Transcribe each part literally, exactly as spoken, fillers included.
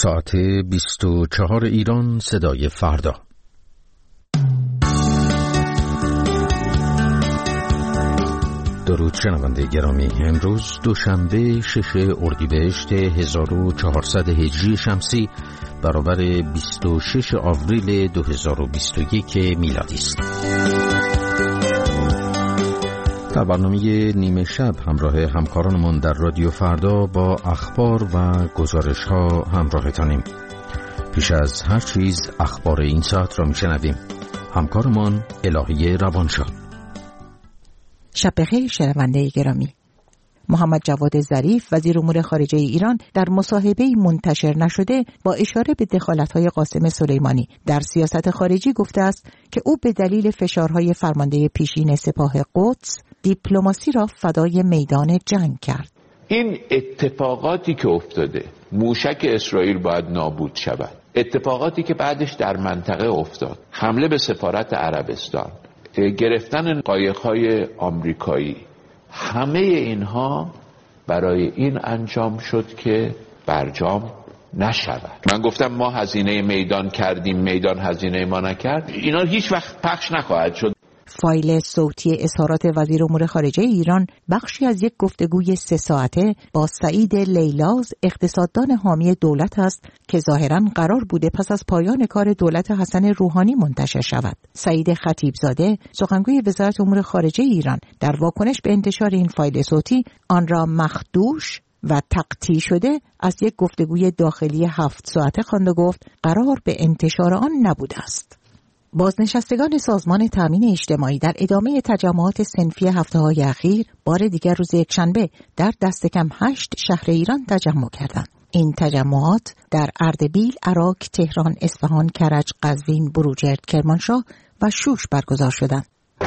ساعت بیست و چهار ایران، صدای فردا. درود شنونده گرامی، امروز دوشنبه شش اردیبهشت هزار و چهارصد هجری شمسی برابر بیست و شش آوریل دو هزار و بیست و یک میلادی است. در برنامه نیمه شب همراه همکارانمان در رادیو فردا با اخبار و گزارش ها همراهتانیم. پیش از هر چیز اخبار این ساعت را میشنویم. همکارمان الهی روانشاد. شب بخیر شنونده گرامی. محمد جواد ظریف وزیر امور خارجه ایران در مصاحبه‌ای منتشر نشده با اشاره به دخالت‌های قاسم سلیمانی در سیاست خارجی گفته است که او به دلیل فشارهای فرمانده پیشین سپاه قدس دیپلماسی را فدای میدان جنگ کرد. این اتفاقاتی که افتاده، موشک اسرائیل باید نابود شود، اتفاقاتی که بعدش در منطقه افتاد، حمله به سفارت عربستان، گرفتن قایق‌های آمریکایی، همه اینها برای این انجام شد که برجام نشود. من گفتم ما هزینه میدان کردیم، میدان هزینه ما نکرد. اینا هیچ وقت پخش نخواهد شد. فایل صوتی اظهارات وزیر امور خارجه ایران بخشی از یک گفتگوی سه ساعته با سعید لیلاز، اقتصاددان حامی دولت است که ظاهراً قرار بوده پس از پایان کار دولت حسن روحانی منتشر شود. سعید خطیبزاده، سخنگوی وزارت امور خارجه ایران، در واکنش به انتشار این فایل صوتی آن را مخدوش و تقطیع شده از یک گفتگوی داخلی هفت ساعته خواند و گفت قرار به انتشار آن نبوده است. بازنشستگان سازمان تامین اجتماعی در ادامه تجمعات صنفی هفته‌های اخیر بار دیگر روز یکشنبه در دست کم هشت شهر ایران تجمع کردند. این تجمعات در اردبیل، عراق، تهران، اصفهان، کرج، قزوین، بروجرد، کرمانشاه و شوش برگزار شدند.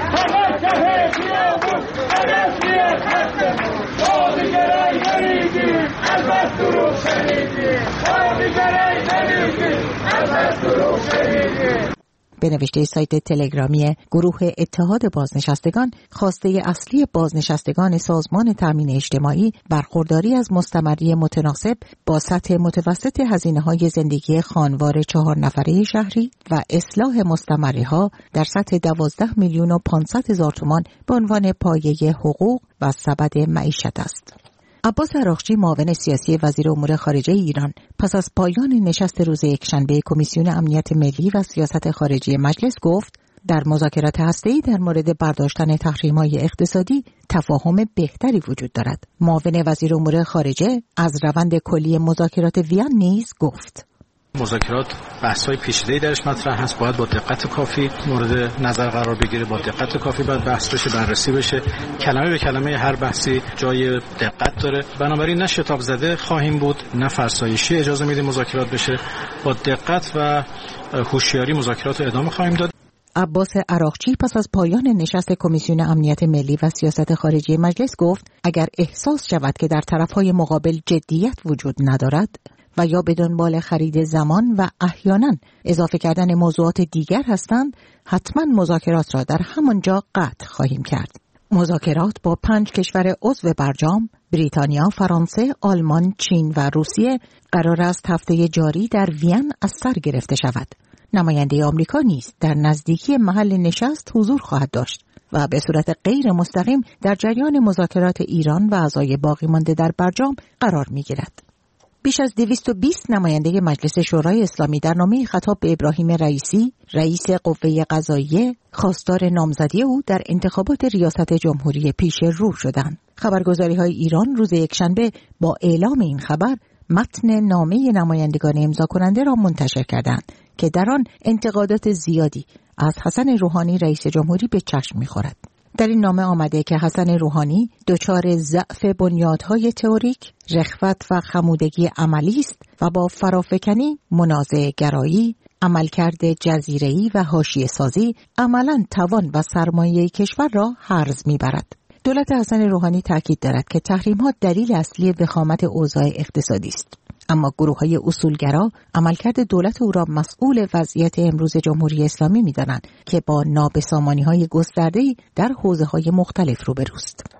به نوشته سایت تلگرامی گروه اتحاد بازنشستگان، خواسته اصلی بازنشستگان سازمان تامین اجتماعی برخورداری از مستمری متناسب با سطح متوسط هزینه‌های زندگی خانوار چهار نفره شهری و اصلاح مستمری‌ها در سطح دوازده میلیون و پانصد هزار تومان به عنوان پایه حقوق و سبد معیشت است. عباس عراقچی، معاون سیاسی وزیر امور خارجه ایران، پس از پایان نشست روز یکشنبه کمیسیون امنیت ملی و سیاست خارجی مجلس گفت در مذاکرات هسته‌ای در مورد برداشتن تحریم‌های اقتصادی تفاهم بهتری وجود دارد. معاون وزیر امور خارجه از روند کلی مذاکرات وین نیز گفت مذاکرات بحث‌های پیچیده‌ای درش مطرح هست، باید با دقت کافی مورد نظر قرار بگیره، با دقت کافی باید بحث بشه، بررسی بشه، کلمه به کلمه هر بحثی جای دقت داره. بنابراین نه شتاب زده خواهیم بود، نه فرسایشی اجازه میده مذاکرات بشه. با دقت و هوشیاری مذاکرات رو ادامه خواهیم داد. عباس عراقچی پس از پایان نشست کمیسیون امنیت ملی و سیاست خارجی مجلس گفت اگر احساس شود که در طرف‌های مقابل جدیت وجود ندارد و یا به دنبال خرید زمان و احیانا اضافه کردن موضوعات دیگر هستند، حتما مذاکرات را در همانجا قطع خواهیم کرد. مذاکرات با پنج کشور عضو برجام، بریتانیا، فرانسه، آلمان، چین و روسیه قرار است هفته جاری در وین از سر گرفته شود. نماینده آمریکا نیز در نزدیکی محل نشست حضور خواهد داشت و به صورت غیر مستقیم در جریان مذاکرات ایران و اعضای باقی مانده در برجام قرار می‌گیرد. بیش از دویست و بیست نماینده مجلس شورای اسلامی در نامه خطاب به ابراهیم رئیسی، رئیس قوه قضاییه، خواستار نامزدی او در انتخابات ریاست جمهوری پیش رو شدند. خبرگزاری‌های ایران روز یکشنبه با اعلام این خبر متن نامه نمایندگان امضا کننده را منتشر کردند که در آن انتقادات زیادی از حسن روحانی رئیس جمهوری به چشم می‌خورد. در این نامه آمده که حسن روحانی دچار ضعف بنیادهای تئوریک، رخوت و خمودگی عملی است و با فرافکنی، منازعه گرایی، عملکرد جزیره‌ای و حاشیه سازی عملاً توان و سرمایه کشور را هرز می‌برد. دولت حسن روحانی تاکید دارد که تحریم‌ها دلیل اصلی وخامت اوضاع اقتصادی است. اما گروه‌های اصولگرا عملکرد دولت او را مسئول وضعیت امروز جمهوری اسلامی می‌دانند که با نابسامانی‌های گسترده‌ای در حوزه‌های مختلف روبروست.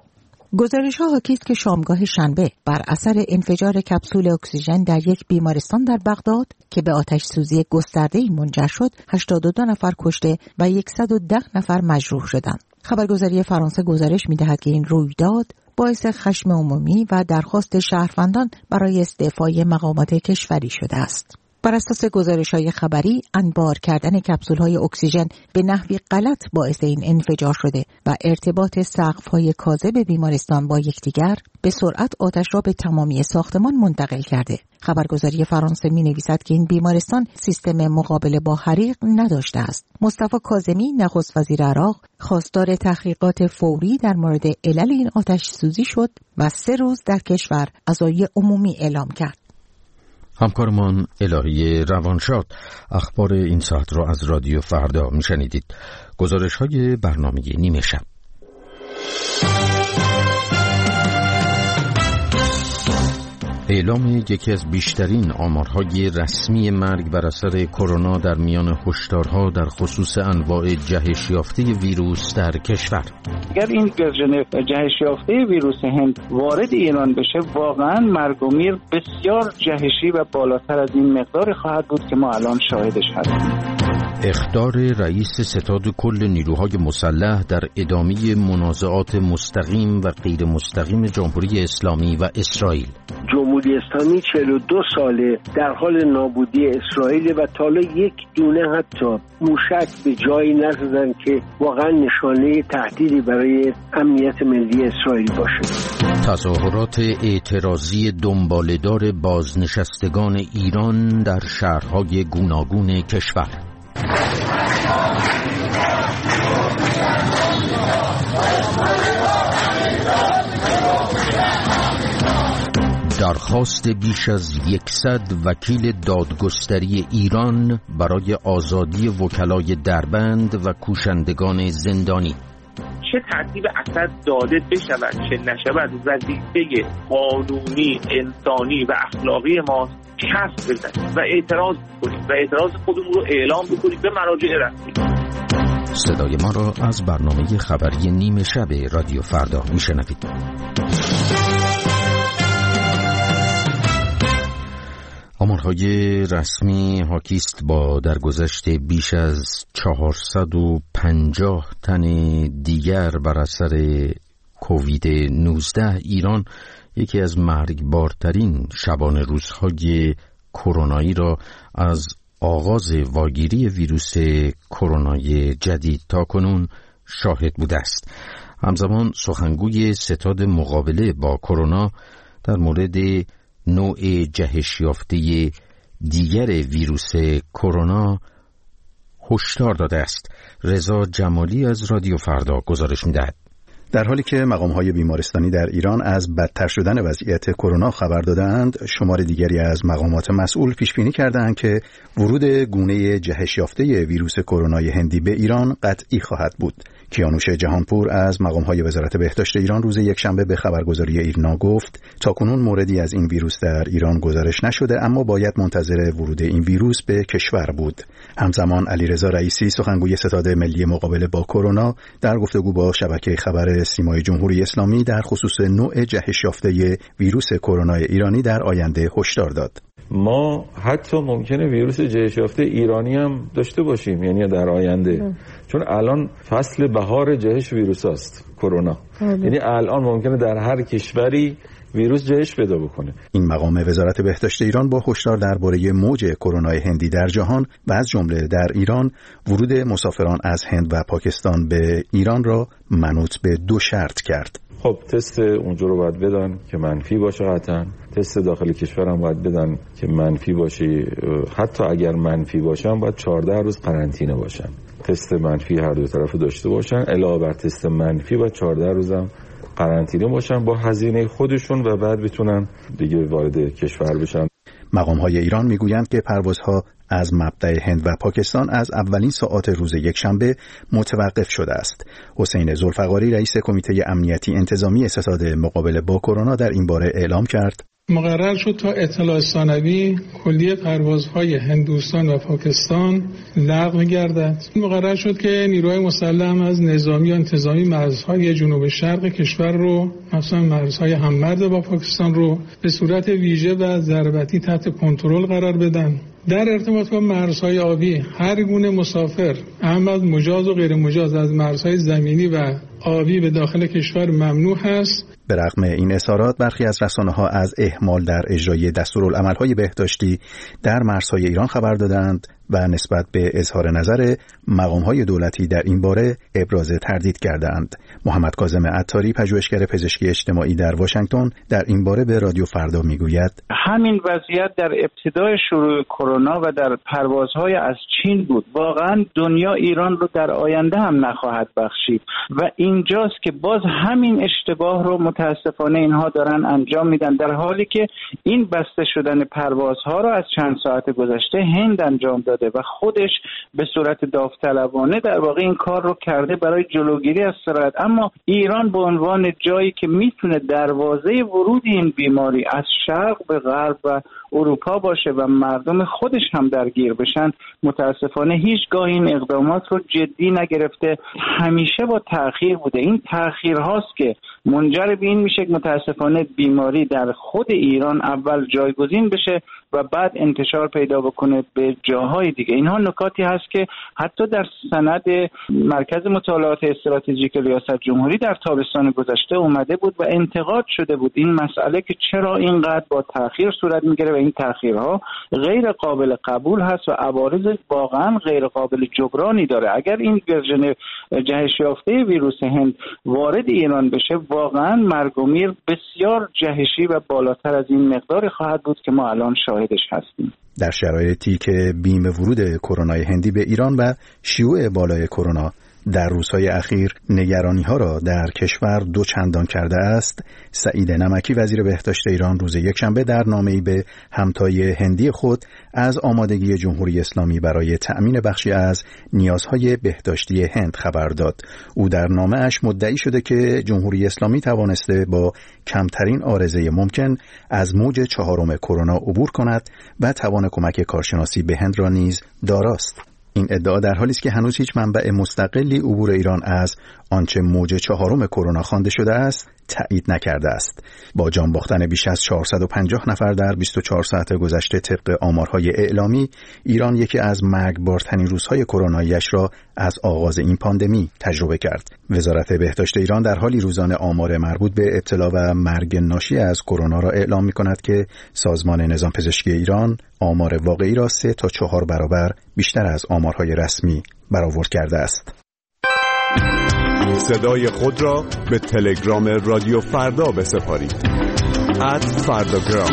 گزارش‌ها حاکی است که شامگاه شنبه بر اثر انفجار کپسول اکسیژن در یک بیمارستان در بغداد که به آتش سوزی گسترده‌ای منجر شد، هشتاد و دو نفر کشته و صد و ده نفر مجروح شدند. خبرگزاری فرانسه گزارش می‌دهد که این رویداد باعث خشم عمومی و درخواست شهروندان برای استعفای مقامات کشوری شده است. بر اساس گزارش‌های خبری، انبار کردن کپسول‌های اکسیژن به نحوی غلط باعث این انفجار شده و ارتباط سقف‌های کاذب بیمارستان با یکدیگر به سرعت آتش را به تمامی ساختمان منتقل کرده. خبرگزاری فرانسه می‌نویسد که این بیمارستان سیستم مقابله با حریق نداشته است. مصطفی کاظمی، نخست وزیر عراق، خواستار تحقیقات فوری در مورد علل این آتش سوزی شد و سه روز در کشور عزای عمومی اعلام کرد. همکارمان الهی روانشاد اخبار این ساعت را از رادیو فردا میشنیدید. گزارش های برنامه نیمه شب. اعلام یکی از بیشترین آمارهای رسمی مرگ بر اثر کرونا در میان هشدارها در خصوص انواع جهش یافته ویروس در کشور. اگر این ورژن جهش یافته ویروس هند وارد ایران بشه، واقعا مرگ و میر بسیار جهشی و بالاتر از این مقدار خواهد بود که ما الان شاهدش هستیم. اخطار رئیس ستاد کل نیروهای مسلح در ادامه منازعات مستقیم و غیر مستقیم جمهوری اسلامی و اسرائیل. جمهوری اسلامی چهل و دو ساله در حال نابودی اسرائیل و تا حالا یک دونه حتی موشک به جایی نزدن که واقعا نشانه تهدیدی برای امنیت ملی اسرائیل باشه. تظاهرات اعتراضی دنباله‌دار بازنشستگان ایران در شهرهای گوناگون کشور. درخواست بیش از یکصد وکیل دادگستری ایران برای آزادی وکلای دربند و کوشندگان زندانی. چه ترتیب اثر داده بشود چه نشود، وظیفه قانونی، انسانی و اخلاقی ما کسب بزنیم و اعتراض کنیم و اعتراض خودمون رو اعلام بکنیم به مراجع رسمی. صدای ما را از برنامه خبری نیمه شب رادیو فردا میشنوید. آمارهای رسمی حاکی است با درگذشت بیش از چهارصد و پنجاه تن دیگر بر اثر کووید نوزده ایران یکی از مرگبارترین شبانه روزهای کرونایی را از آغاز واگیری ویروس کرونای جدید تا کنون شاهد بوده است. همزمان سخنگوی ستاد مقابله با کرونا در مورد نوع جهش یافته دیگر ویروس کرونا هشدار داده است. رضا جمالی از رادیو فردا گزارش می‌دهد. در حالی که مقام‌های بیمارستانی در ایران از بدتر شدن وضعیت کرونا خبر دادند، شمار دیگری از مقامات مسئول پیش‌بینی کردند که ورود گونه جهش یافته ویروس کرونای هندی به ایران قطعی خواهد بود. کیانوش جهانپور از مقام‌های وزارت بهداشت ایران روز یکشنبه به خبرگزاری ایرنا گفت تاکنون موردی از این ویروس در ایران گزارش نشده، اما باید منتظر ورود این ویروس به کشور بود. همزمان علیرضا رئیسی سخنگوی ستاد ملی مقابله با کرونا در گفتگو با شبکه خبر سیمای جمهوری اسلامی در خصوص نوع جهش یافته ویروس کرونای ایرانی در آینده هشدار داد. ما حتی ممکنه ویروس جهش یافته ایرانی هم داشته باشیم، یعنی در آینده ام. چون الان فصل بهار جهش ویروس است کرونا، یعنی الان ممکنه در هر کشوری ویروس جهش پیدا بکنه. این مقام وزارت بهداشت ایران با هشدار درباره موج کرونای هندی در جهان و از جمله در ایران ورود مسافران از هند و پاکستان به ایران را منوط به دو شرط کرد. خب تست اونجا رو باید بدن که منفی باشه، حتما تست داخل کشور هم باید بدن که منفی باشی، حتی اگر منفی باشن باید چهارده روز قرنطینه باشن. تست منفی هر دو طرفو داشته باشن، علاوه بر تست منفی باید چهارده روز هم قرنطینه باشن با هزینه خودشون و بعد بتونن دیگه وارد کشور بشن. مقام‌های ایران میگویند که پروازها از مبدأ هند و پاکستان از اولین ساعات روز یکشنبه متوقف شده است. حسین ذوالفقاری رئیس کمیته امنیتی انتظامی ستاد مقابله با کرونا در این باره اعلام کرد: مقرر شد تا اطلاع ثانوی کلیه پروازهای هندوستان و پاکستان لغو گردد. مقرر شد که نیروهای مسلح از نظامی و انتظامی مرزهای جنوب شرق کشور رو، مثلا مرزهای هممرز با پاکستان رو به صورت ویژه و ضربتی تحت کنترل قرار بدن. در ارتباط با مرزهای آبی هر گونه مسافر، اهم از مجاز و غیر مجاز، از مرزهای زمینی و آبی به داخل کشور ممنوع هست. به رغم این اظهارات، برخی از رسانه‌ها از اهمال در اجرای دستورالعمل‌های بهداشتی در مرزهای ایران خبر دادند و نسبت به اظهار نظر مقام‌های دولتی در این باره ابراز تردید کردند. محمد کاظم عطاری، پژوهشگر پزشکی اجتماعی در واشنگتن، در این باره به رادیو فردا میگوید: همین وضعیت در ابتدای شروع کرونا و در پروازهای از چین بود. واقعا دنیا ایران رو در آینده هم نخواهد بخشید و اینجاست که باز همین اشتباه رو متاسفانه اینها دارن انجام میدن، در حالی که این بسته شدن پروازها رو از چند ساعت گذشته هند انجام داده و خودش به صورت داوطلبانه در واقع این کار رو کرده برای جلوگیری از سرایت. اما ایران به عنوان جایی که میتونه دروازه ورود این بیماری از شرق به غرب و اروپا باشه و مردم خودش هم درگیر بشن، متاسفانه هیچگاه این اقدامات رو جدی نگرفته، همیشه با تأخیر بوده. این تأخیر هاست که منجر به این میشه که متاسفانه بیماری در خود ایران اول جایگزین بشه و بعد انتشار پیدا بکنه به جاهای دیگه. اینها نکاتی هست که حتی در سند مرکز مطالعات استراتژیک ریاست جمهوری در تابستان گذشته اومده بود و انتقاد شده بود این مسئله که چرا اینقدر با تأخیر صورت میگیره و این تأخیرها غیر قابل قبول هست و عوارض واقعا غیر قابل جبرانی داره. اگر این ورژن جهش یافته ویروس هند وارد ایران بشه، واقعا مرگ و میر بسیار جهشی و بالاتر از این مقداری خواهد بود که ما الان شاهدش هستیم. در شرایطی که بیم ورود کرونا هندی به ایران و شیوع بالای کرونا در روزهای اخیر نگرانی‌ها را در کشور دو چندان کرده است، سعید نمکی وزیر بهداشت ایران روز یکشنبه در نامه‌ای به همتای هندی خود از آمادگی جمهوری اسلامی برای تأمین بخشی از نیازهای بهداشتی هند خبر داد. او در نامه‌اش مدعی شده که جمهوری اسلامی توانسته با کمترین عارضه ممکن از موج چهارم کرونا عبور کند و توان کمک کارشناسی به هند را نیز داراست. این ادعا در حالی است که هنوز هیچ منبع مستقلی عبور ایران از آنچه موج چهارم کرونا خوانده شده است تایید نکرده است. با جان باختن بیش از چهارصد و پنجاه نفر در بیست و چهار ساعت گذشته طبق آمارهای اعلامی، ایران یکی از مرگبارترین روزهای کرونایی‌اش را از آغاز این پاندمی تجربه کرد. وزارت بهداشت ایران در حالی روزانه آمار مربوط به ابتلا و مرگ ناشی از کرونا را اعلام می‌کند که سازمان نظام پزشکی ایران آمار واقعی را سه تا چهار برابر بیشتر از آمارهای رسمی برآورد کرده است. صدای خود را به تلگرام رادیو فردا بسپارید. ات فرداگرام.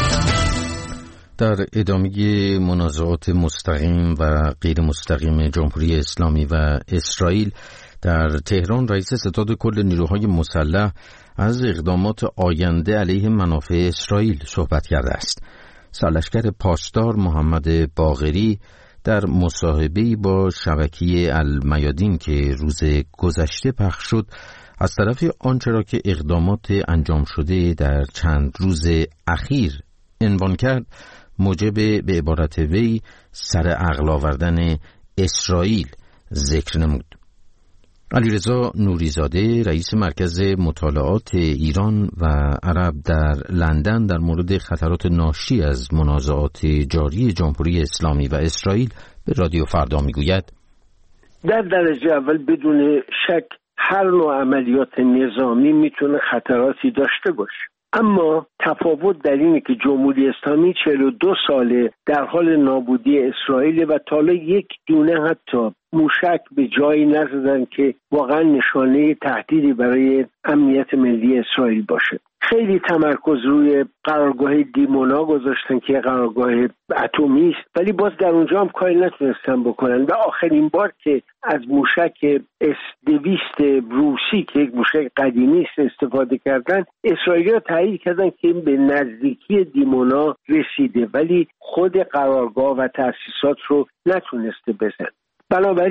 در ادامه منازعات مستقیم و غیر مستقیم جمهوری اسلامی و اسرائیل در تهران، رئیس ستاد کل نیروهای مسلح از اقدامات آینده علیه منافع اسرائیل صحبت کرده است. سرلشکر پاسدار محمد باقری در مصاحبه‌ای با شبکه المیادین که روز گذشته پخش شد، از طرف آنچه را که اقدامات انجام شده در چند روز اخیر عنوان کرد، موجب به عبارت وی سر عقل آوردن اسرائیل ذکر نمود. علیرضا نوریزاده، رئیس مرکز مطالعات ایران و عرب در لندن، در مورد خطرات ناشی از منازعات جاری جمهوری اسلامی و اسرائیل به رادیو فردا میگوید: در درجه اول بدون شک هر نوع عملیات نظامی میتونه خطراتی داشته باشه، اما تفاوت در اینه که جمهوری اسلامی چهل و دو ساله در حال نابودی اسرائیل و تا حالا یک دونه حتی موشک به جایی نزدن که واقعا نشانه تهدیدی برای امنیت ملی اسرائیل باشه. خیلی تمرکز روی قرارگاه دیمونا گذاشتن که قرارگاه اتمی است، ولی باز در اونجا هم کاری نتونستن بکنن و آخرین بار که از موشک اس دویست روسی که یک موشک قدیمی است استفاده کردن، اسرائیلی‌ها تایید کردن که به نزدیکی دیمونا رسیده ولی خود قرارگاه و تأسیسات رو نتونسته بزن. بنابراین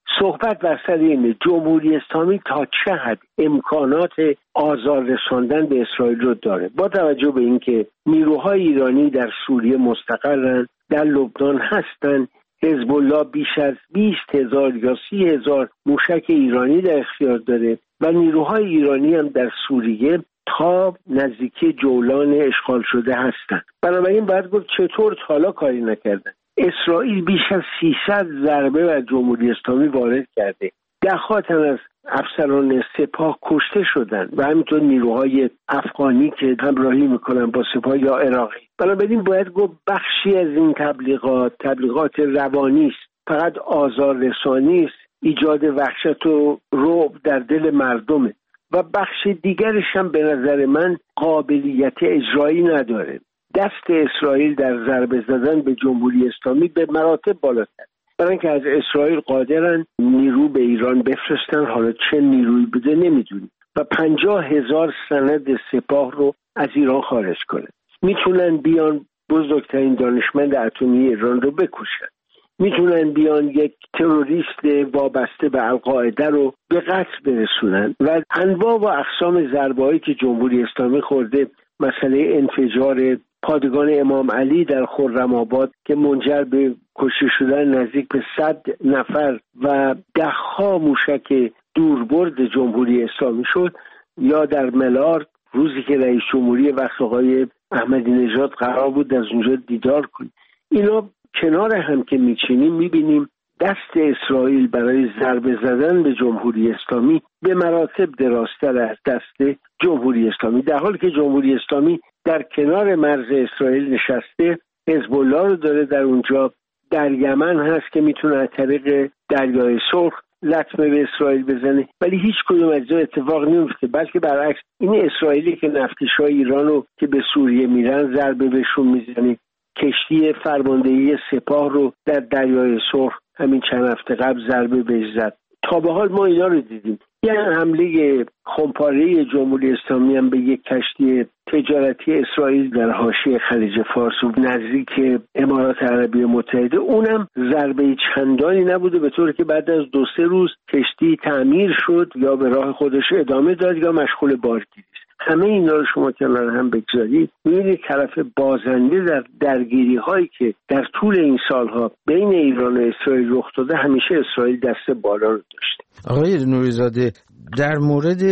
صحبت بر سر اینه جمهوری اسلامی تا چه حد امکانات آزار رساندن به اسرائیل رو داره، با توجه به اینکه نیروهای ایرانی در سوریه مستقرن، در لبنان هستن، حزب الله بیش از بیست هزار یا سی هزار موشک ایرانی در اختیار داره و نیروهای ایرانی هم در سوریه تا نزدیکی جولان اشغال شده هستند. بنابراین باید گفت چطور تا حالا کاری نکردن. اسرائیل بیش از سیصد ضربه بر جمهوری اسلامی وارد کرده، ده‌ها تن از افسران سپاه کشته شدن و همینطور نیروهای افغانی که همراهی میکنن با سپاه یا عراقی. بنابراین باید گفت بخشی از این تبلیغات تبلیغات روانی است، فقط آزار رسانی است، ایجاد وحشت و رعب در دل مردمه و بخش دیگرش هم به نظر من قابلیت اجرایی نداره. دست اسرائیل در ضربه زدن به جمهوری اسلامی به مراتب بالاتر، برای اینکه از اسرائیل قادرن نیرو به ایران بفرستن، حالا چه نیرویی بده نمیدونیم، و پنجاه هزار سند سپاه رو از ایران خارج کنن. میتونن بیان بزرگترین دانشمند اتمی ایران رو بکشن، میتونن بیان یک تروریست وابسته به القاعده رو به قتل برسونن و انواع و اقسام ضربه‌هایی که جمهوری اسلامی خورده، مسئله انفجار پادگان امام علی در خرم‌آباد که منجر به کشته شدن نزدیک به صد نفر و ده‌ها موشک دوربرد جمهوری اسلامی شد، یا در ملار روزی که رئیس جمهوری وقت آقای احمدی نژاد قرار بود از اونجا دیدار کنیم. اینا کنار هم که میچینیم میبینیم دست اسرائیل برای ضربه زدن به جمهوری اسلامی به مراتب درازتر از دست جمهوری اسلامی، در حالی که جمهوری اسلامی در کنار مرز اسرائیل نشسته، حزب الله رو داره در اونجا، در یمن هست که میتونه از طریق دریای سرخ لطمه به اسرائیل بزنه، ولی هیچ کدوم از این اتفاق نمیفته، بلکه برعکس این اسرائیلی که نفتکشای ایران رو که به سوریه میرن ضربه بهشون میزنه. کشتی فرماندهی سپاه رو در دریای سرخ همین چند هفته قبل ضربه بهش زد. تا به حال ما اینا رو دیدیم. یه حمله خمپاره جمهوری اسلامی هم به یک کشتی تجارتی اسرائیل در حاشیه خلیج فارس و نزدیک امارات عربی متحده، اونم ضربه چندانی نبوده، به طوری که بعد از دو سه روز کشتی تعمیر شد یا به راه خودش ادامه داد یا مشغول بارگیری. همه اینا رو شما کنار هم بگذارید، می‌بینید طرف بازنده در درگیری هایی که در طول این سالها بین ایران و اسرائیل رخ داده، همیشه اسرائیل دست بالا رو داشته. آقای نوری‌زاده، در مورد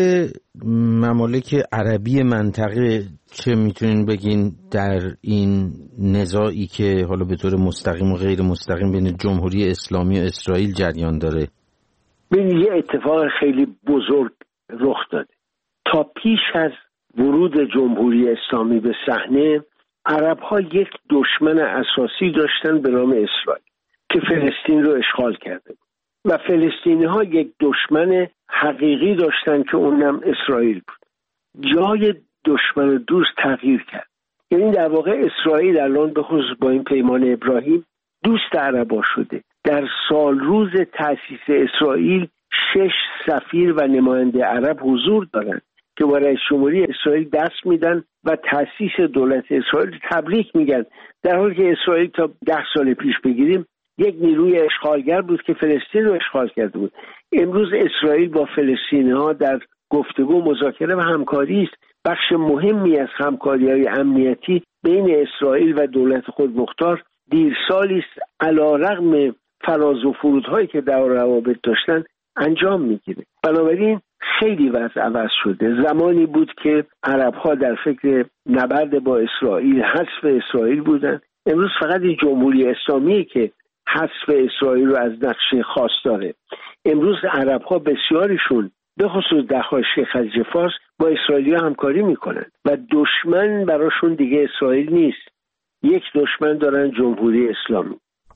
ممالک عربی منطقه چه میتونین بگین در این نزاعی که حالا به طور مستقیم و غیر مستقیم بین جمهوری اسلامی و اسرائیل جریان داره؟ ببین، یه اتفاق خیلی بزرگ رخ داده. تا پیش از ورود جمهوری اسلامی به صحنه، عرب‌ها یک دشمن اساسی داشتن به نام اسرائیل که فلسطین رو اشغال کرده بود و فلسطینی‌ها یک دشمن حقیقی داشتن که اونم اسرائیل بود. جای دشمن و دوست تغییر کرد. یعنی در واقع اسرائیل الان به خصوص با این پیمان ابراهیم دوست عرب‌ها شده. در سال روز تأسیس اسرائیل شش سفیر و نماینده عرب حضور دارند که با رئیس جمهوری اسرائیل دست میدن و تأسیس دولت اسرائیل تبریک میگن، در حالی که اسرائیل تا ده سال پیش بگیریم یک نیروی اشغالگر بود که فلسطین رو اشغال کرده بود. امروز اسرائیل با فلسطینی‌ها در گفتگو، مذاکره و همکاری است. بخش مهمی از همکاری‌های امنیتی بین اسرائیل و دولت خودمختار دیرسالی است علی‌رغم فراز و فرودهایی که در روابط داشتن انجام میگیره. بنابراین خیلی وضع عوض شده. زمانی بود که عرب‌ها در فکر نبرد با اسرائیل، حذف اسرائیل بودن. امروز فقط این جمهوری اسلامی که حذف اسرائیل رو از نقشه خاص داره. امروز عرب‌ها بسیاریشون به خصوص در حاشیه خلیج فارس با اسرائیل همکاری میکنن و دشمن براشون دیگه اسرائیل نیست. یک دشمن دارن، جمهوری اسلامی.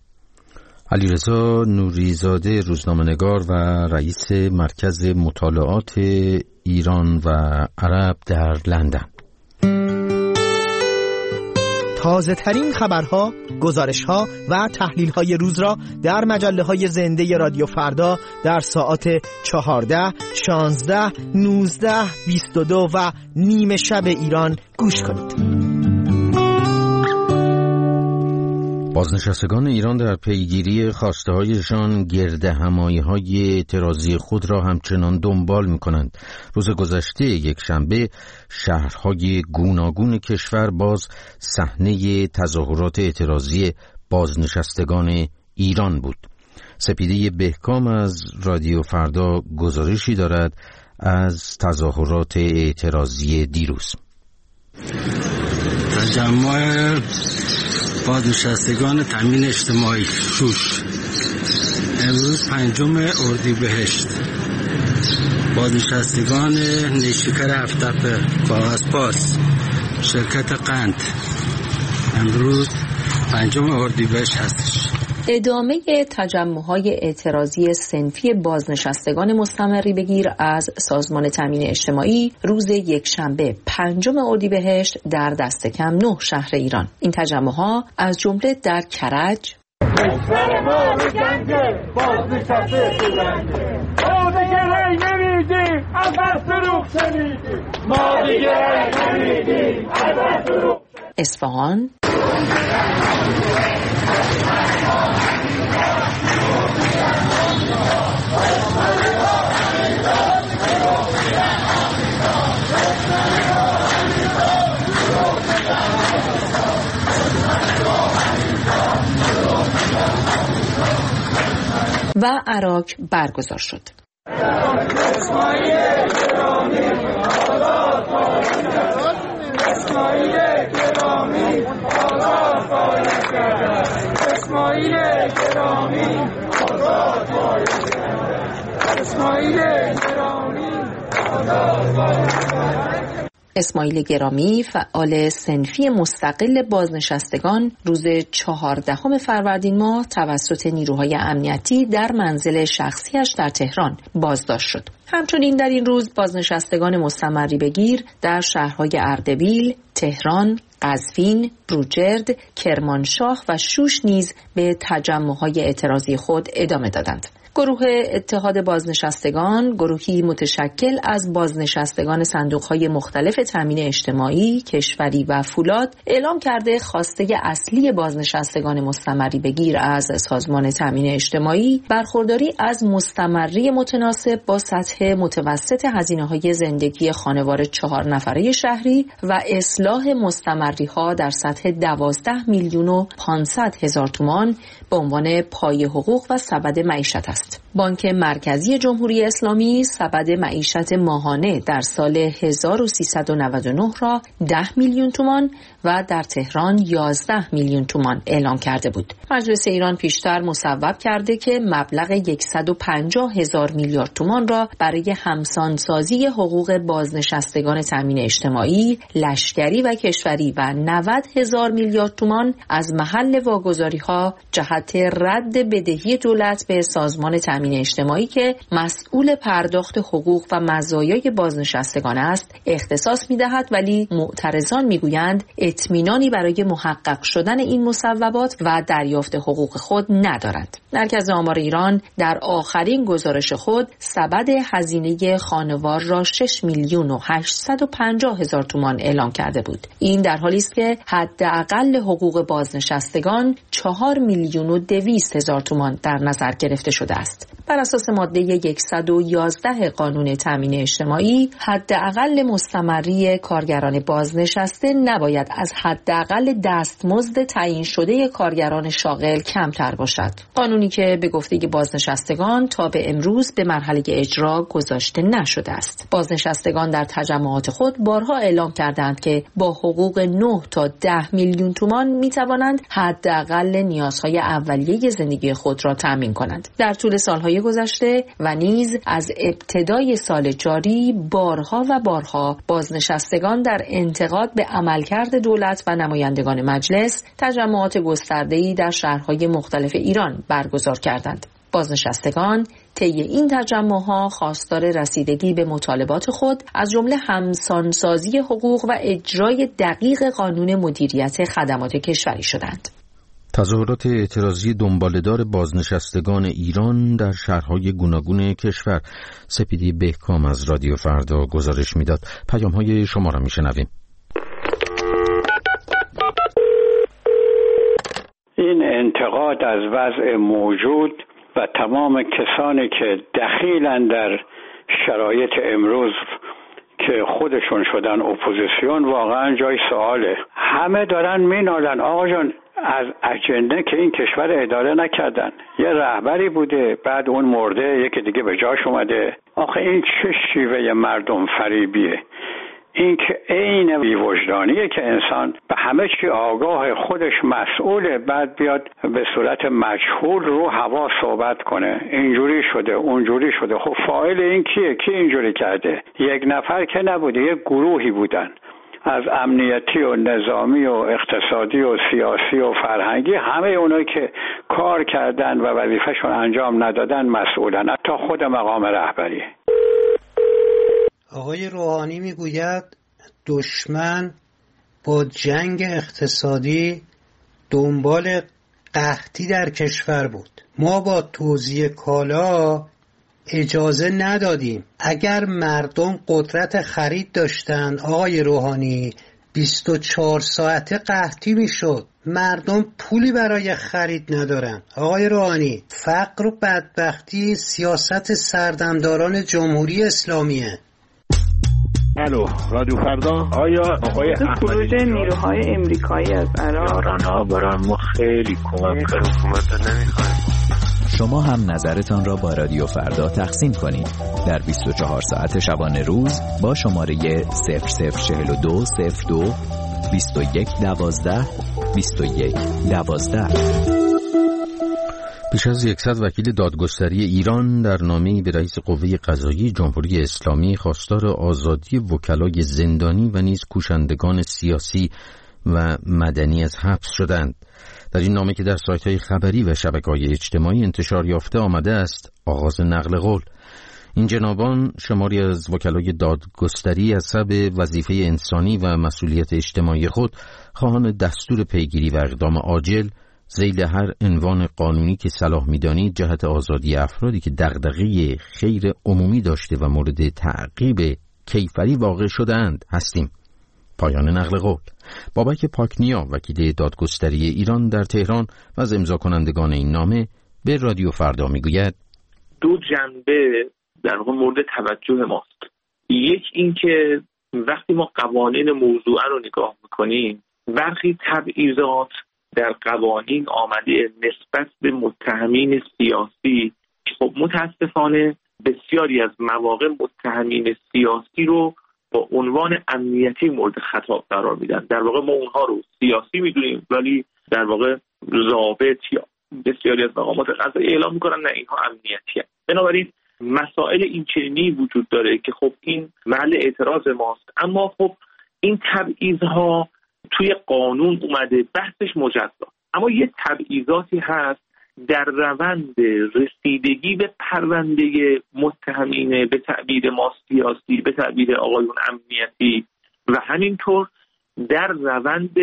علیرضا نوری‌زاده، روزنامه‌نگار و رئیس مرکز مطالعات ایران و عرب در لندن. تازه ترین خبرها، گزارش‌ها و تحلیل‌های روز را در مجله‌های زنده رادیو فردا در ساعات چهارده، شانزده، نوزده، بیست و دو و نیمه شب ایران گوش کنید. بازنشستگان ایران در پیگیری خواسته‌هایشان گرد همایی‌های اعتراضی خود را همچنان دنبال می‌کنند. روز گذشته یک شنبه شهرهای گوناگون کشور باز صحنه تظاهرات اعتراضی بازنشستگان ایران بود. سپیده بهکام از رادیو فردا گزارشی دارد از تظاهرات اعتراضی دیروز. تجمع بازنشستگان تامین اجتماعی شوش امروز پنجم اردیبهشت. بازنشستگان نیشکر هفت‌تپه کاغذپاس شرکت قند امروز پنجم اردیبهشت هستش. ادامه تجمع‌های اعتراضی صنفی بازنشستگان مستمری بگیر از سازمان تامین اجتماعی روز یکشنبه پنجم اردیبهشت در دست کم نه شهر ایران. این تجمع‌ها از جمله در کرج، کشور ما به گنجه بازنشسته شدنده، ما دیگه رای نمیدیم از بس دروغ شنیدیم، ما دیگه رای نمیدیم از بس دروغ. اصفهان، و عراق برگزار شد. اسماعیل گرامی آزاد اسماعیل گرامی آزاد باید کرد، اسماعیل گرامی آزاد باید کرد، اسماعیل گرامی آزاد باید کرد. اسماعیل گرامی فعال صنفی مستقل بازنشستگان روز چهاردهم فروردین ماه توسط نیروهای امنیتی در منزل شخصیش در تهران بازداشت شد. همچنین در این روز بازنشستگان مستمری بگیر در شهرهای اردبیل، تهران، قزوین، بروجرد، کرمانشاه و شوش نیز به تجمع‌های اعتراضی خود ادامه دادند. گروه اتحاد بازنشستگان، گروهی متشکل از بازنشستگان صندوق‌های مختلف تامین اجتماعی، کشوری و فولاد، اعلام کرده خواسته اصلی بازنشستگان مستمری بگیر از سازمان تامین اجتماعی برخورداری از مستمری متناسب با سطح متوسط هزینه‌های زندگی خانوار چهار نفره شهری و اصلاح مستمری‌ها در سطح دوازده میلیون و پانصد هزار تومان به عنوان پای حقوق و سبد معیشت است. بانک مرکزی جمهوری اسلامی سبد معیشت ماهانه در سال هزار و سیصد و نود و نه را ده میلیون تومان و در تهران یازده میلیون تومان اعلام کرده بود. مجلس ایران پیشتر مصوب کرده که مبلغ صد و پنجاه هزار میلیارد تومان را برای همسانسازی حقوق بازنشستگان تامین اجتماعی، لشکری و کشوری و نود هزار میلیارد تومان از محل واگذاری‌ها جهت رد بدهی دولت به سازمان تامین اجتماعی که مسئول پرداخت حقوق و مزایای بازنشستگان است اختصاص می‌دهد، ولی معترضان می‌گویند اطمینانی برای محقق شدن این مصوبات و دریافت حقوق خود ندارند. مرکز آمار ایران در آخرین گزارش خود سبد هزینه خانوار را شش میلیون و هشتصد و پنجاه هزار تومان اعلام کرده بود. این در حالی است که حداقل حقوق بازنشستگان چهار میلیون و دویست هزار تومان در نظر گرفته شده است. بر اساس ماده صد و یازده قانون تامین اجتماعی، حداقل مستمری کارگران بازنشسته نباید از حداقل دستمزد تعیین شده کارگران شاغل کمتر باشد. قانونی که به گفته بازنشستگان تا به امروز به مرحله اجرا گذاشته نشده است. بازنشستگان در تجمعات خود بارها اعلام کردند که با حقوق نه تا ده میلیون تومان می توانند حداقل نیازهای اولیه زندگی خود را تامین کنند. در طول سالهای گذشته و نیز از ابتدای سال جاری بارها و بارها بازنشستگان در انتقاد به عملکرد دولت و نمایندگان مجلس تجمعات گسترده‌ای در شهرهای مختلف ایران برگزار کردند. بازنشستگان طی این تجمع‌ها خواستار رسیدگی به مطالبات خود از جمله همسانسازی حقوق و اجرای دقیق قانون مدیریت خدمات کشوری شدند. تظاهرات اعتراضی دنباله‌دار بازنشستگان ایران در شهرهای گوناگون کشور. سپیدی بهکام از رادیو فردا گزارش میداد. پیام‌های شما را میشنویم. این انتقاد از وضع موجود و تمام کسانی که دخیلن در شرایط امروز که خودشون شدن اپوزیسیون واقعا جای سواله. همه دارن مینالن آقا جان از اجنده که این کشور اداره نکردن، یه رهبری بوده بعد اون مرده یکی دیگه به جاش اومده. آخه این چه شیوه مردم فریبیه؟ این که عین بی‌وجدانیه که انسان به همه چی آگاه خودش مسئوله، بعد بیاد به صورت مجهول رو هوا صحبت کنه اینجوری شده اونجوری شده. خب فاعل این کیه؟ کی اینجوری کرده؟ یک نفر که نبوده، یک گروهی بودن از امنیتی و نظامی و اقتصادی و سیاسی و فرهنگی، همه اونایی که کار کردن و وظیفه‌شون انجام ندادن مسئولن، حتی خود مقام رهبری. آقای روحانی میگوید دشمن با جنگ اقتصادی دنبال قحطی در کشور بود. ما با توزیع کالا اجازه ندادیم. اگر مردم قدرت خرید داشتن آقای روحانی بیست و چهار ساعته قحطی میشد. مردم پولی برای خرید ندارن. آقای روحانی، فقر و بدبختی سیاست سردمداران جمهوری اسلامیه. الو رادیو فردا. آیا آقای خروج نیروهای امریکایی از عراق رانا برای ما خیلی کمک کرد. حکومت نمیخوایم. شما هم نظرتان را با رادیو فردا تقسیم کنید در بیست و چهار ساعت شبانه روز با شماره صفر صفر چهل و دو صفر دو بیست و یک دوازده بیست و یک دوازده. بیش از یکصد وکیل دادگستری ایران در نامه‌ای به رئیس قوه قضاییه جمهوری اسلامی خواستار آزادی وکلای زندانی و نیز کوشندگان سیاسی و مدنی از حبس شدند. در این نامه که در سایت‌های خبری و شبکه‌های اجتماعی انتشار یافته آمده است آغاز نقل قول. این جنابان شماری از وکلای دادگستری از سبب وظیفه انسانی و مسئولیت اجتماعی خود خواهان دستور پیگیری و اقدام عاجل ذیل هر عنوان قانونی که صلاح می‌دانید جهت آزادی افرادی که دغدغه خیر عمومی داشته و مورد تعقیب کیفری واقع شده‌اند هستیم. پایان نقل قول. بابک پاکنیا وکیل دادگستری ایران در تهران و از امضا کنندگان این نامه به رادیو فردا میگوید دو جنبه در واقع مورد توجه ماست. یک این که وقتی ما قوانین موضوعا رو نگاه میکنیم برخی تبعیضات در قوانین آمده نسبت به متهمین سیاسی، خب متاسفانه بسیاری از مواقع متهمین سیاسی رو با عنوان امنیتی مورد خطاب قرار میدن. در واقع ما اونها رو سیاسی میدونیم ولی در واقع ضابط یا بسیاری از مقامات قضایی اعلام میکنن نه اینها امنیتی هست. بنابراین مسائل این چنینی وجود داره که خب این محل اعتراض ماست. اما خب این تبعیض‌ها توی قانون اومده بحثش مجزا، اما یه تبعیضاتی هست در روند رسیدگی به پرونده متهمین به تعبیر ما سیاسی، به تعبیر آقایون امنیتی و همینطور در روند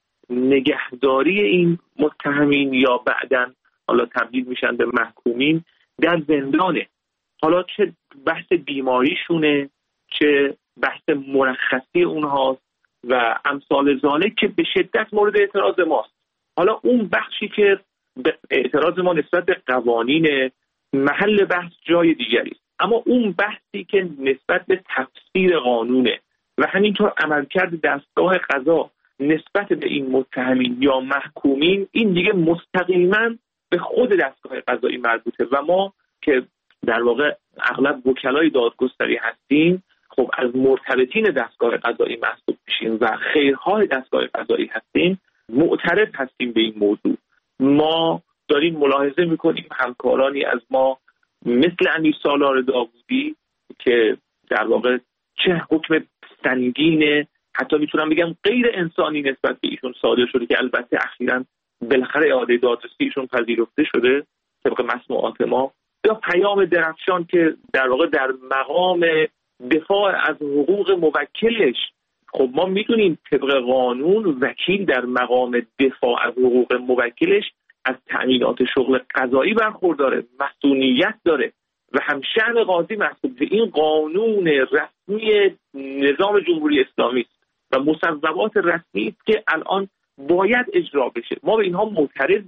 نگهداری این متهمین یا بعداً حالا تبدیل میشن به محکومین در زندانه. حالا چه بحث بیماریشونه چه بحث مرخصی اونهاست و امثال ذالک که به شدت مورد اعتراض ماست. حالا اون بخشی که به اعتراض ما نسبت به قوانین محل بحث جای دیگری است، اما اون بحثی که نسبت به تفسیر قانونه و همینطور عملکرد دستگاه قضا نسبت به این متهمین یا محکومین این دیگه مستقیما به خود دستگاه قضایی مربوطه و ما که در واقع اغلب وکلای دادگستری هستیم خب از مرتبطین دستگاه قضایی محسوب میشیم و خیرهای دستگاه قضایی هستیم، معترض هستیم به این موضوع. ما داریم ملاحظه میکنیم همکارانی از ما مثل امیر سالار داوودی که در واقع چه حکم سنگین حتی میتونم بگم غیر انسانی نسبت به ایشون صادر شده که البته اخیراً بالاخره اعاده دادرسی ایشون پذیرفته شده طبق مسموعات ما، یا پیام درخشان که در واقع در مقام دفاع از حقوق موکلش، خب ما میدونیم طبق قانون وکیل در مقام دفاع از حقوق موکلش از تأمینات شغل قضایی برخورداره، مسئولیت داره و همشأن قاضی محسوب به این قانون رسمی نظام جمهوری اسلامی است و مصوبات رسمی است که الان باید اجرا بشه. ما به اینها معترضیم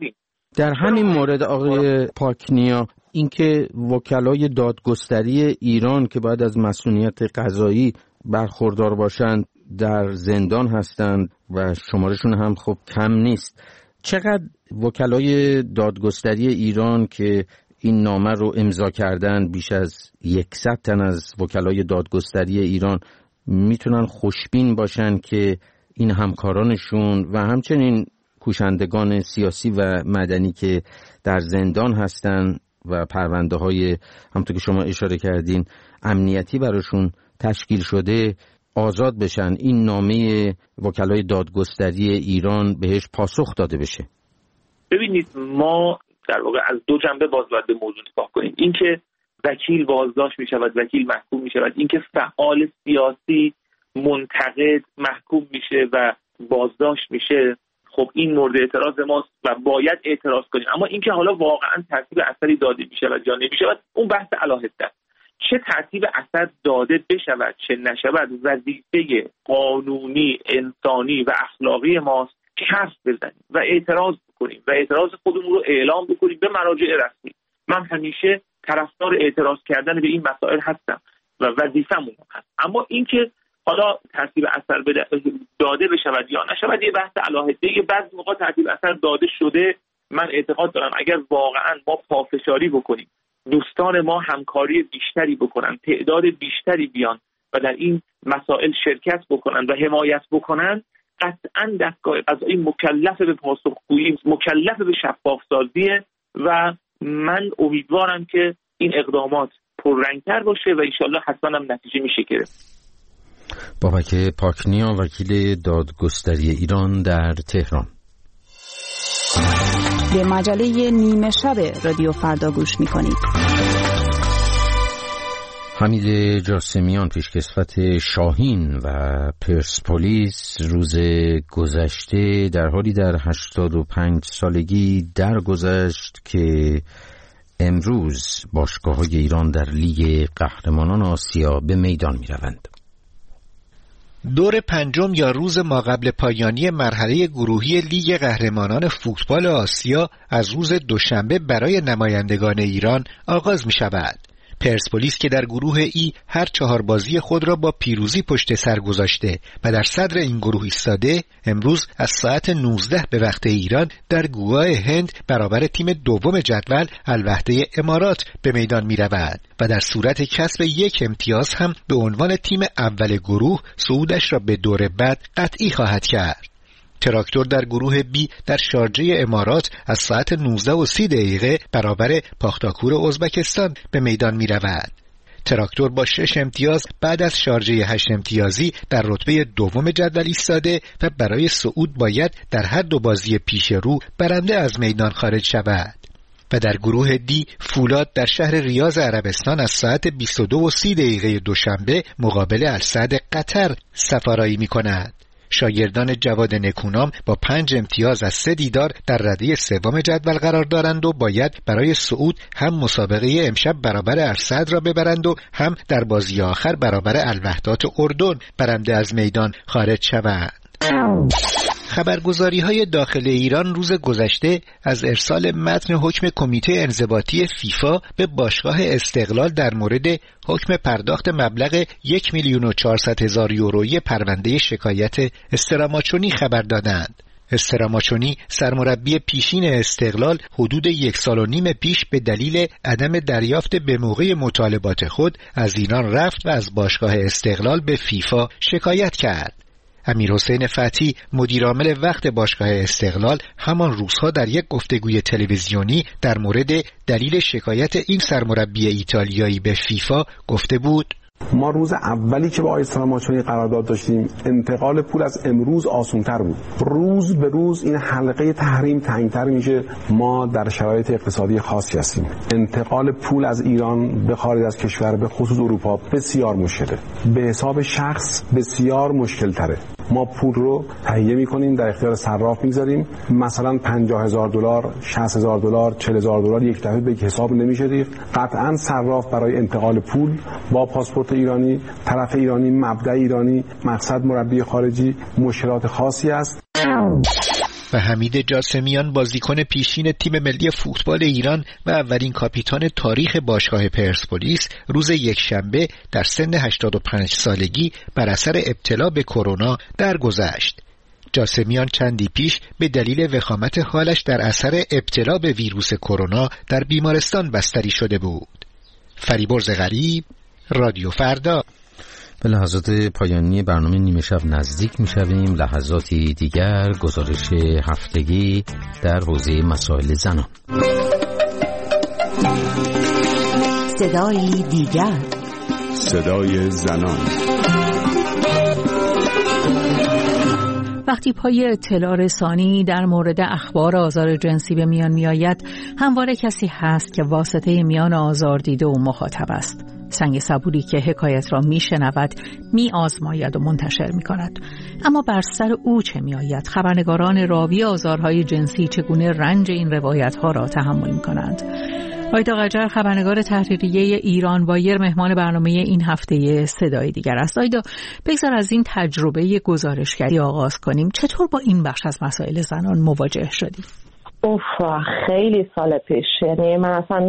در همین مورد آقای پاکنیا، اینکه وکلای دادگستری ایران که باید از مسئولیت قضایی برخوردار باشند در زندان هستند و شمارشون هم خب کم نیست، چقدر وکلای دادگستری ایران که این نامه رو امضا کردن، بیش از یکصد تن از وکلای دادگستری ایران، میتونن خوشبین باشن که این همکارانشون و همچنین کوشندگان سیاسی و مدنی که در زندان هستن و پرونده های همونطور که شما اشاره کردین امنیتی براشون تشکیل شده آزاد بشن، این نامه وکلای دادگستری ایران بهش پاسخ داده بشه؟ ببینید، ما در واقع از دو جنبه باز باید به موضوع نگاه کنیم. اینکه وکیل بازداشت می شود، وکیل محکوم می شود، اینکه فعال سیاسی منتقد محکوم میشه و بازداشت میشه، خب این مورد اعتراض ماست و باید اعتراض کنیم. اما اینکه حالا واقعا ترتیب اثری داده می شود یا نمی شود، اون بحث علاهده است. چه ترتیب اثر داده بشود چه نشود، وظیفه قانونی، انسانی و اخلاقی ماست که حرف بزنیم و اعتراض بکنیم و اعتراض خودمون رو اعلام بکنیم به مراجع رسمی. من همیشه طرفدار اعتراض کردن به این مسائل هستم و وظیفه‌مون هست. اما اینکه حالا ترتیب اثر داده بشود یا نشود یه بحث علاهده. بعضی موقع ترتیب اثر داده شده. من اعتقاد دارم اگر واقعا ما پافشاری بکنیم، دوستان ما همکاری بیشتری بکنن، تعداد بیشتری بیان و در این مسائل شرکت بکنن و حمایت بکنن، قطعا دستگاه قضایی مکلف به پاسخگویی، مکلف به شفاف سازیه و من امیدوارم که این اقدامات پررنگتر باشه و انشالله حتما هم نتیجه میشه گرفت. بابک پاکنیا، وکیل دادگستری ایران در تهران. به مجله نیمه شب رادیو فردا گوش میکنید. حمید جاسمیان، پیشکسوت شاهین و پرسپولیس، روز گذشته در حالی در هشتاد و پنج سالگی درگذشت که امروز باشگاه‌های ایران در لیگ قهرمانان آسیا به میدان می‌روند. دور پنجم یا روز ماقبل پایانی مرحله گروهی لیگ قهرمانان فوتبال آسیا از روز دوشنبه برای نمایندگان ایران آغاز می شود. پرسپولیس که در گروه ای هر چهار بازی خود را با پیروزی پشت سر گذاشته و در صدر این گروه ایستاده، امروز از ساعت نوزده به وقت ایران در گواه هند برابر تیم دوم جدول الوحده امارات به میدان می رود و در صورت کسب یک امتیاز هم به عنوان تیم اول گروه صعودش را به دور بعد قطعی خواهد کرد. تراکتور در گروه بی در شارجه امارات از ساعت نوزده و سی دقیقه برابر پاختاکور ازبکستان به میدان می رود. تراکتور با شش امتیاز بعد از شارجه هشت امتیازی در رتبه دوم جدول ایستاده و برای صعود باید در هر دو بازی پیش رو برنده از میدان خارج شود. و در گروه دی فولاد در شهر ریاض عربستان از ساعت بیست و دو و سی دقیقه دوشنبه مقابل السعد قطر سفارایی می کند. شاگردان جواد نکونام با پنج امتیاز از سه دیدار در رده سوم جدول قرار دارند و باید برای صعود هم مسابقه امشب برابر السعد را ببرند و هم در بازی آخر برابر الوحدات اردن برنده از میدان خارج شوند. خبرگزاری‌های داخل ایران روز گذشته از ارسال متن حکم کمیته انضباطی فیفا به باشگاه استقلال در مورد حکم پرداخت مبلغ یک میلیون و چهارصد هزار یورویی پرونده شکایت استراماچونی خبر دادند. استراماچونی سرمربی پیشین استقلال حدود یک سال و نیم پیش به دلیل عدم دریافت به موقع مطالبات خود از ایران رفت و از باشگاه استقلال به فیفا شکایت کرد. امیرحسین فتحی مدیرعامل وقت باشگاه استقلال همان روزها در یک گفتگوی تلویزیونی در مورد دلیل شکایت این سرمربی ایتالیایی به فیفا گفته بود: ما روز اولی که با آقای استراماچونی قرارداد داشتیم انتقال پول از امروز آسان‌تر بود. روز به روز این حلقه تحریم تنگ‌تر میشه. ما در شرایط اقتصادی خاصی هستیم. انتقال پول از ایران به خارج از کشور به خصوص اروپا بسیار مشکله. به حساب شخص بسیار مشکل تره. ما پول رو تهیه می‌کنیم، در اختیار صراف می‌گذاریم، مثلا پنجاه هزار دلار، شصت هزار دلار، چهل هزار دلار یک دفعه به حساب نمیشه ریخت. قطعاً صراف برای انتقال پول با پاسپورت ایرانی، طرف ایرانی، مبدأ ایرانی، مقصد مربی خارجی، مشکلات خاصی است. و حمید جاسمیان بازیکن پیشین تیم ملی فوتبال ایران و اولین کاپیتان تاریخ باشگاه پرسپولیس روز یکشنبه در سن هشتاد و پنج سالگی بر اثر ابتلا به کرونا درگذشت. جاسمیان چندی پیش به دلیل وخامت حالش در اثر ابتلا به ویروس کرونا در بیمارستان بستری شده بود. فریبرز غریب، رادیو فردا. به لحظات پایانی برنامه نیمه شب نزدیک می شویم. لحظاتی دیگر گزارش هفتگی در حوزه مسائل زنان. صدای دیگر، صدای زنان. وقتی پای اطلاع رسانی در مورد اخبار آزار جنسی به میان می آید، همواره کسی هست که واسطه میان آزار دیده و مخاطب است. سنگ صبوری که حکایت را می شنود، می آزماید و منتشر می کند. اما بر سر او چه می آید؟ خبرنگاران راوی آزارهای جنسی چگونه رنج این روایت ها را تحمل می کنند؟ آیدا قجر، خبرنگار تحریریه ایران وایر، مهمان برنامه این هفته صدای دیگر است. آیدا، بگذار از این تجربه گزارشگری آغاز کنیم. چطور با این بخش از مسائل زنان مواجه شدی؟ اوف، خیلی سال پیش. یعنی من اصلا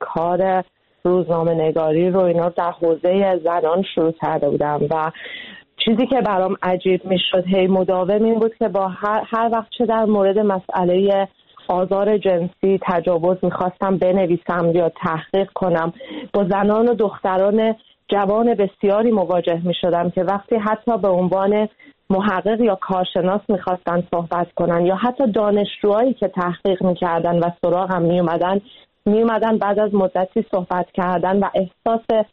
کار روزنامه نگاری رو اینا در حوزه زنان شروع کرده بودم و چیزی که برام عجیب می شد هی مداوم این بود که با هر, هر وقت چه در مورد مسئله آزار جنسی، تجاوز میخواستم بنویسم یا تحقیق کنم، با زنان و دختران جوان بسیاری مواجه میشدم که وقتی حتی به عنوان محقق یا کارشناس میخواستن صحبت کنن یا حتی دانشجوهایی که تحقیق میکردن و سراغم میومدن میومدن بعد از مدتی صحبت کردن و احساس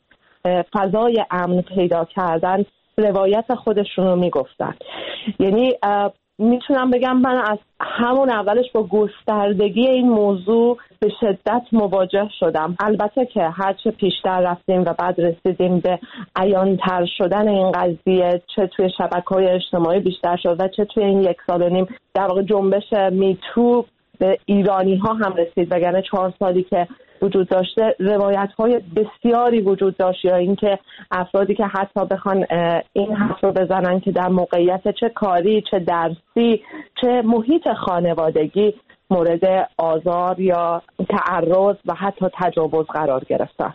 فضای امن پیدا کردن روایت خودشون رو میگفتن. یعنی میتونم بگم من از همون اولش با گستردگی این موضوع به شدت مواجه شدم. البته که هرچه پیشتر رفتیم و بعد رسیدیم به عیان‌تر شدن این قضیه، چه توی شبکه‌های اجتماعی بیشتر شد و چه توی این یک سال و نیم در واقع جنبش میتو به ایرانی ها هم رسید، وگرنه چهار سالی که وجود داشته روایت های بسیاری وجود داشت، یا اینکه افرادی که حتی بخوان این حرف رو بزنن که در موقعیت چه کاری، چه درسی، چه محیط خانوادگی مورد آزار یا تعرض و حتی تجاوز قرار گرفتن.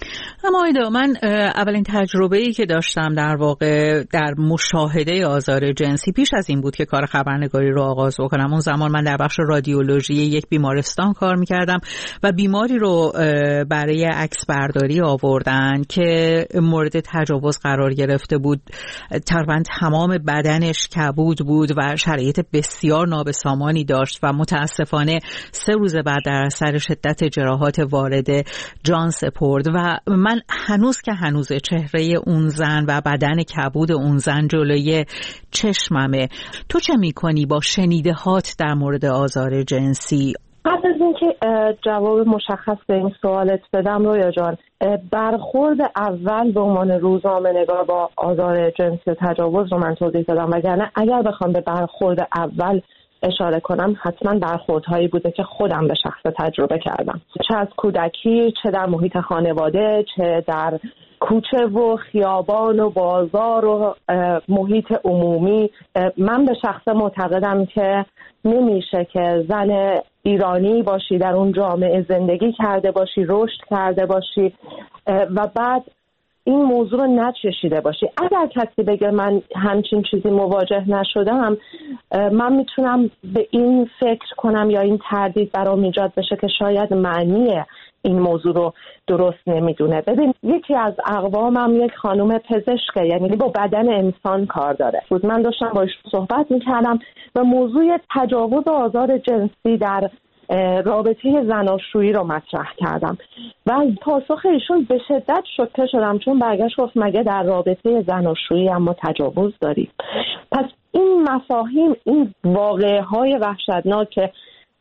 اما آیدا، من اولین تجربه‌ای که داشتم در واقع در مشاهده آزار جنسی پیش از این بود که کار خبرنگاری رو آغاز بکنم. اون زمان من در بخش رادیولوژی یک بیمارستان کار می‌کردم و بیماری رو برای عکس برداری آوردن که مورد تجاوز قرار گرفته بود. تقریباً تمام بدنش کبود بود و شرایط بسیار نابسامانی داشت و متاسفانه سه روز بعد در اثر شدت جراحات وارد جان سپرد و من هنوز که هنوز چهره اون زن و بدن کبود اون زن جلوی چشممه. تو چه میکنی با شنیده‌هات در مورد آزار جنسی؟ قبل از اینکه جواب مشخص به این سوالت بدم رویا جان، برخورد اول به عنوان روزنامه‌نگار با آزار جنسی و تجاوز رو من توضیح دادم، وگرنه اگر بخوام به برخورد اول اشاره کنم حتما برخوردهایی بوده که خودم به شخص تجربه کردم، چه از کودکی، چه در محیط خانواده، چه در کوچه و خیابان و بازار و محیط عمومی. من به شخص معتقدم که نمیشه که زن ایرانی باشی، در اون جامعه زندگی کرده باشی، رشد کرده باشی و بعد این موضوع رو نچشیده باشی. اگر کسی بگه من همچین چیزی مواجه نشدم، من میتونم به این فکر کنم یا این تردید برام ایجاد بشه که شاید معنی این موضوع رو درست نمیدونه. ببین، یکی از اقوامم یک خانم پزشکه، یعنی با بدن انسان کار داره. من داشتم باش صحبت میکردم و موضوع تجاوز و آزار جنسی در رابطه زناشویی رو مطرح کردم و از پاسخ ایشون به شدت شوکه شدم، چون برگشت گفت مگه در رابطه زناشویی اما تجاوز داریم؟ پس این مفاهیم، این واقعه های وحشتناک که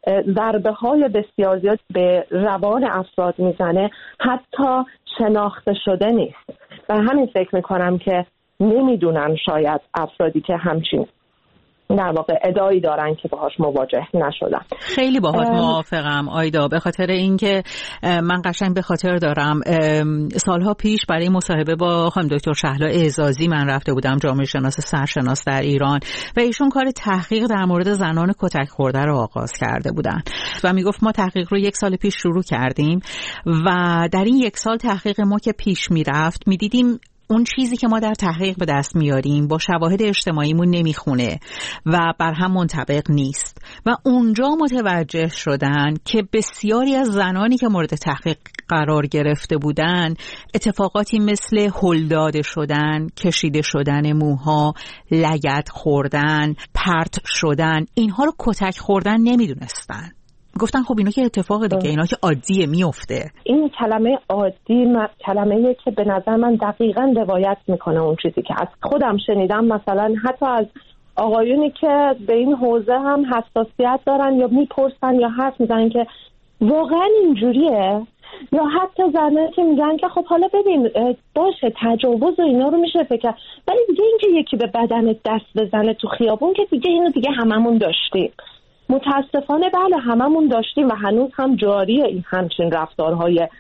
ضربه های بسیار زیاد به روان افراد میزنه حتی شناخته شده نیست و همین فکر میکنم که نمیدونن شاید افرادی که همچین در واقع ادعایی دارن که باهاش مواجه نشدن. خیلی باهات موافقم آیدا، به خاطر اینکه من قشنگ به خاطر دارم سالها پیش برای مصاحبه با خانم دکتر شهلا اعزازی من رفته بودم، جامعه شناس سرشناس در ایران، و ایشون کار تحقیق در مورد زنان کتک خورده رو آغاز کرده بودن و میگفت ما تحقیق رو یک سال پیش شروع کردیم و در این یک سال تحقیق ما که پیش میرفت میدیدیم اون چیزی که ما در تحقیق به دست میاریم با شواهد اجتماعیمون نمیخونه و بر هم منطبق نیست و اونجا متوجه شدن که بسیاری از زنانی که مورد تحقیق قرار گرفته بودن اتفاقاتی مثل هل داده شدن، کشیده شدن موها، لگد خوردن، پرت شدن، اینها رو کتک خوردن نمیدونستن. گفتن خب اینا که اتفاق دیگه، اینا که عادیه میفته. این کلمه عادی کلمه‌ایه که به نظر من دقیقاً روایت میکنه اون چیزی که از خودم شنیدم، مثلا حتی از آقایونی که به این حوزه هم حساسیت دارن یا میپرسن یا حرف میزنن که واقعا اینجوریه، یا حتی زنانی که میگن که خب حالا ببین باشه تجاوز و اینا رو میشه فکر، ولی دیگه اینکه یکی به بدن دست بزنه تو خیابون که دیگه اینو دیگه هممون داشتیم. متاسفانه بله هممون داشتیم و هنوز هم جاریه این همچین رفتارهای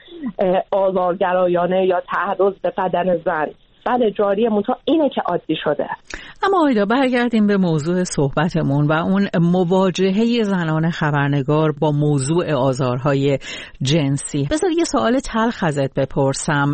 آزارگرایانه یا تعرض به بدن زن. بله جاریه، منتها اینه که عادی شده. اما آیدا برگردیم به موضوع صحبتمون و اون مواجهه زنان خبرنگار با موضوع آزارهای جنسی. بذار یه سوال تلخ ازت بپرسم،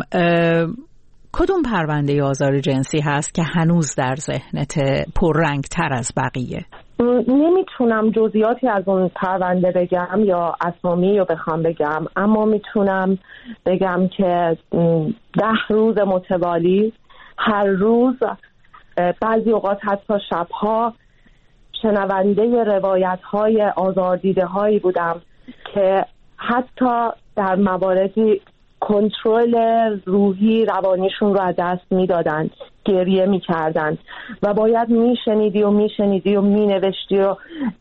کدوم پرونده آزار جنسی هست که هنوز در ذهنت پررنگ تر از بقیه؟ نمیتونم جزئیاتی از اون پرونده بگم یا اسامی رو بخوام بگم، اما میتونم بگم که ده روز متوالی هر روز، بعضی اوقات حتی شبها، شنونده روایت های آزاردیده هایی بودم که حتی در مواردی کنترل روحی روانیشون رو از دست میدادن، گریه میکردن و باید میشنیدی و میشنیدی و مینوشتی و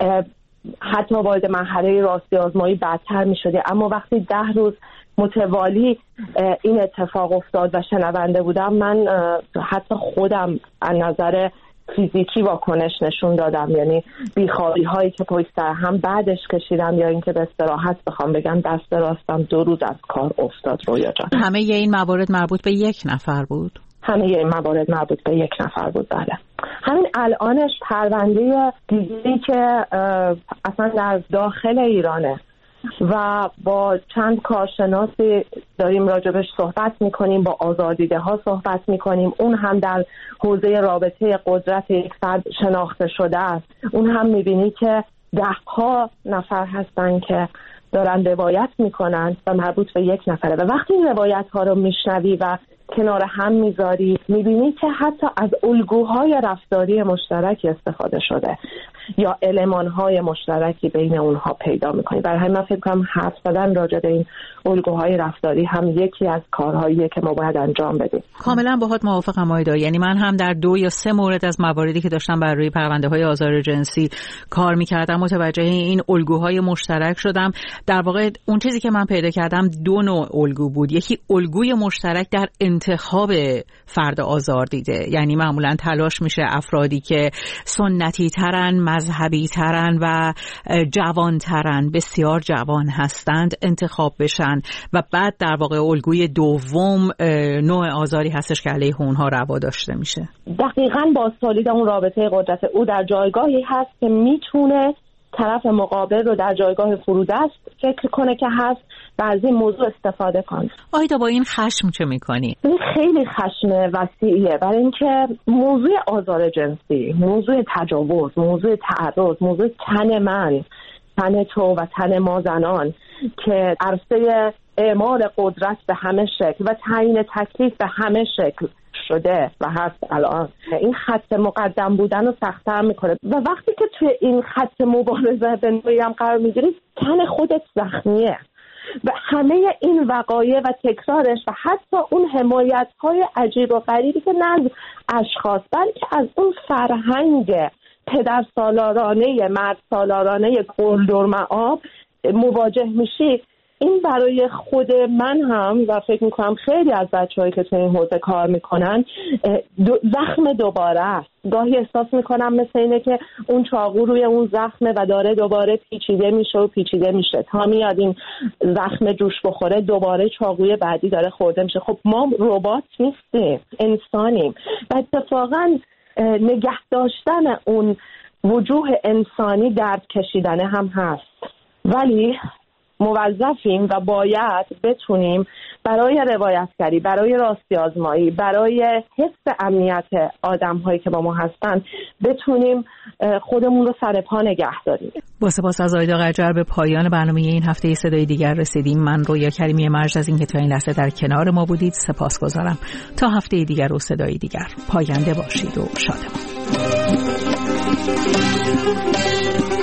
حتی وارد مرحله راستی آزمایی بدتر میشدی. اما وقتی ده روز متوالی این اتفاق افتاد و شنونده بودم، من حتی خودم از نظر فیزیکی واکنش نشون دادم، یعنی بیخوابی هایی که پشت سر هم بعدش کشیدم یا اینکه به استراحت بخوام بگم دست راستم دو روز از کار افتاد. رویا جان، همه این موارد مربوط به یک نفر بود؟ همه این موارد مربوط به یک نفر بود. بله. همین الانش پرونده دیگری که اصلا در داخل ایرانه و با چند کارشناسی داریم راجبش صحبت میکنیم، با آزاردیده ها صحبت میکنیم. اون هم در حوزه رابطه قدرت یک فرد شناخته شده است. اون هم میبینی که ده ها نفر هستن که دارن روایت میکنن و مربوط به یک نفره و وقتی این روایت ها رو میشنوی و کنار هم میذاری میبینی که حتی از الگوهای رفتاری مشترکی استفاده شده یا المانهای مشترکی بین اونها پیدا میکنی. برای همین من فکر کنم حرف زدن راجع به این الگوهای رفتاری هم یکی از کارهاییه که ما باید انجام بدیم. کاملا باهات موافقم آیدا، یعنی من هم در دو یا سه مورد از مواردی که داشتم بر روی پرونده های آزار جنسی کار میکردم متوجه این الگوهای مشترک شدم. در واقع اون چیزی که من پیدا کردم دو نوع الگو بود. یکی الگوی مشترک در انتخاب فرد آزار دیده، یعنی معمولا تلاش میشه افرادی که سنتی ترن، مذهبی ترن و جوان ترن، بسیار جوان هستند، انتخاب بشن و بعد در واقع الگوی دوم نوع آزاری هستش که علیه اونها روا داشته میشه. دقیقاً با سالید اون رابطه قدرت او در جایگاهی هست که میتونه طرف مقابل رو در جایگاه فرودست فکر کنه که هست و از این موضوع استفاده کنه. آیدا با این خشم چه میکنی؟ این خیلی خشم وسیعیه، برای اینکه موضوع آزار جنسی، موضوع تجاوز، موضوع تعرض، موضوع تن من، تن تو و تن ما زنان که عرصه اعمال قدرت به همه شکل و تعیین تکلیف به همه شکل شده و هست الان، این خط مقدم بودن رو سخت‌تر میکنه و وقتی که توی این خط مبارزه به نوعی هم قرار میگیری تن خودت زخمیه و همه این وقایع و تکرارش و حتی اون حمایت‌های عجیب و غریبی که نه از اشخاص بلکه از اون فرهنگ پدر سالارانه مرد سالارانه قلدر معاب مواجه میشی، این برای خود من هم و فکر میکنم خیلی از بچه‌هایی که تو این حوزه کار میکنن دو زخم دوباره است. گاهی احساس میکنم مثل اینه که اون چاقو روی اون زخمه و داره دوباره پیچیده میشه و پیچیده میشه تا میاد این زخم جوش بخوره دوباره چاقوی بعدی داره خورده میشه. خب ما ربات نیستیم، انسانیم و اتفاقا نگه داشتن اون وجوه انسانی درد کشیدن هم هست، ولی موظفیم و باید بتونیم برای روایتگری، برای راستی آزمایی، برای حفظ امنیت آدم هایی که با ما هستن بتونیم خودمون رو سر پا نگه داریم. با سپاس از آیدا قجر به پایان برنامه این هفته صدای دیگر رسیدیم. من رویا کریمی مرج از این که تا این لحظه در کنار ما بودید سپاسگزارم. تا هفته دیگر و صدای دیگر پاینده باشید و شادمان.